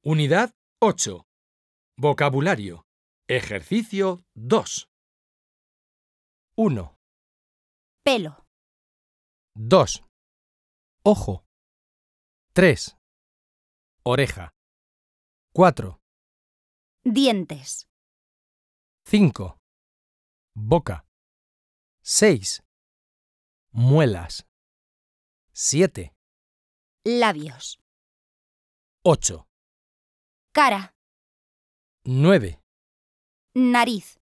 Unidad 8. Vocabulario. Ejercicio 2. 1, Pelo, 2, ojo. 3, oreja. 4, dientes, 5, boca. 6, muelas. 7, labios, 8, cara, 9, nariz,